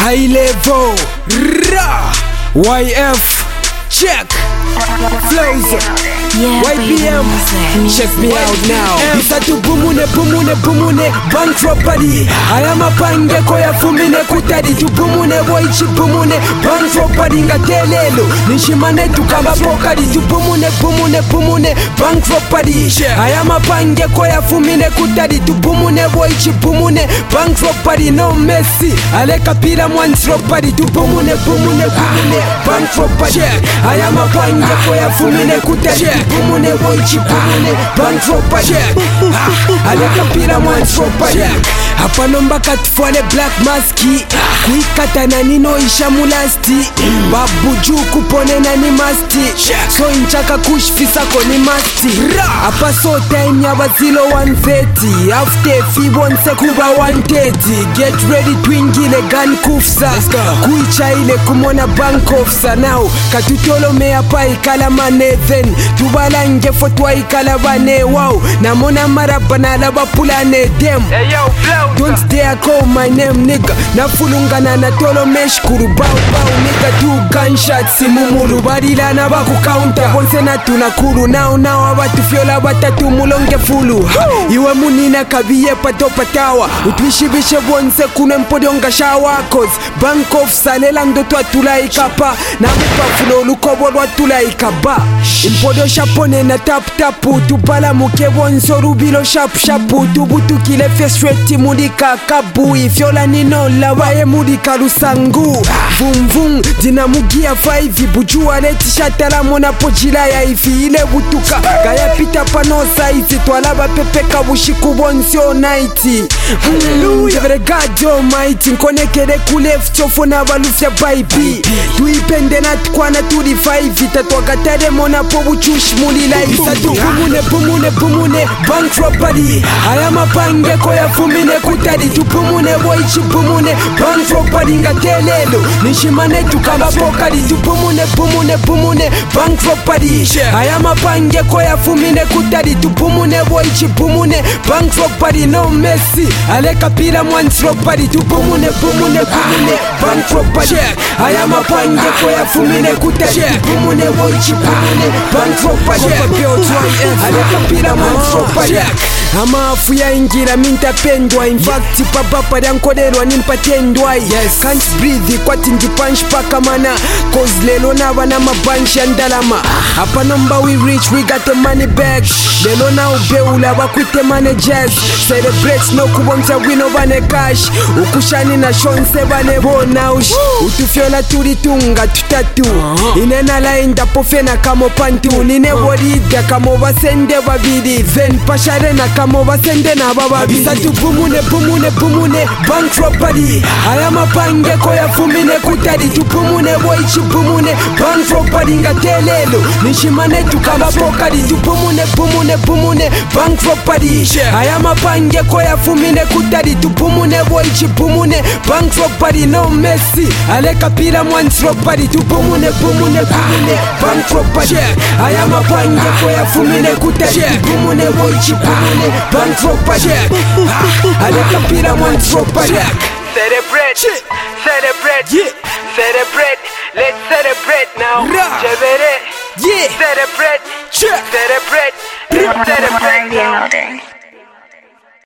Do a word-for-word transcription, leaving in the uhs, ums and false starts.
High level, ra, Y F, check, flows, Yeah, Y P M, check me out now. Bisatu bumune bumune bumune, bank robbery. Ayama pange koya fumine kutadi. Tu bumune boichi bumune, bank robbery ngatelelo. Nishimane tukamba pokadi. Tu bumune bumune bumune, bank robbery. Ayama pange koya fumine kutadi. Tu bumune boichi bumune, bank robbery. No Messi, aleka pila mwans robbery. Tu bumune bumune bumune, bank robbery. Ayama pange koya fumine kutadi. Bumune boichi bumune, bank robbery. Aleka pila mwans robbery. Hapa nomba katufwale black maski, kuikata na nino isha mulasti. Babuju kupone na ni masti, so inchaka kushfisa koni masti. Hapa so time ya bazilo one thirty, after fibonse kuba one thirty. Get ready twingile gun kufsa, kuicha ile kumona bank officer. Now katutolo me hapa ikala manethen, tubala nge fotwa ikala bane. Wow, namona marabana laba pulane dem. Don't dare call my name nigga, nafulungana na tolo mesh kuru bow bow nigga. Two gunshots simumulu barila na baku counter bonse na tunakuru. Now now abatu fiola batatu mulonge fulu. Iwe munina kabiye pato patawa, utwishibishe bonse kune mpodonga shawa. Cause bank of salela ndoto atula ikapa, na mupafulo lukobo lwatula ikaba. Impodo shapone na tap tapu, tupala muke bonso rubilo shap shapu. Tubutu kile fesreti mudika kabu, ifyola nino la wae mudika lusangu. Vum vum, dina mugia five, bujua leti shatala mona pojila ya ifi ile butuka. Gaya pita pano saizi, twalaba pepeka bushiku bonsio naiti. Hallelujah, jevere God almighty, nkonekere kule fchofo na balufya baibi. Tuipende na tukwana tuli five, tatwakatare mona po buchush muli life. Satu bumune bumune bumune, bank robbery. Ayama pange koya fumine kutadi. Tu bumune boichi bumune, bank robbery ngatelelo. Nishimane tukamba pokadi. Tu bumune bumune bumune, bank robbery. Ayama pange koya fumine kutadi. Tu bumune boichi bumune, bank robbery. No Messi, aleka pila mwans robbery. Tu bumune bumune bumune, bank robbery. Ayama pange koya fumine kutadi. Tu bumune boichi bumune, bank robbery. Aleka pila mwans robbery. Ama afu ya ingira minta pendwa. In fact papa pada nkodelwa nimpatendwa. Yes, can't breathe kwati ndi punch paka mana. Cause lelo na wana mabanshi andalama. Hapa nomba we rich, we got the money back. Lelo na ubeula wakwite managers. Celebrate no kubonsa wino bane cash. Ukushani na shonse bane bonaush. Utufiola tulitunga tutatu. Inena la inda pofena kamo pantu. Nine warida kamo basende babidi. Then pashare na kamo basende na baba. Bisatu bumune bumune bumune, bank robbery. Ayama pange koya fumine kutadi. Tu bumune boichi bumune, bank robbery ngatelelo. Nishimane tukamba pokadi. Tu bumune bumune bumune, bank robbery. Ayama pange koya fumine kutadi. Tu bumune boichi bumune, bank robbery. No Messi, aleka pila mwans robbery. Tu bumune bumune bumune, bank robbery. Ayama pange koya fumine kutadi. Tu bumune boichi bumune, bank robbery. Aleka pila mwans robbery. Celebrate, celebrate, yeah. Celebrate, let's celebrate now. Jevere, yeah. Celebrate, check, celebrate, let's celebrate now.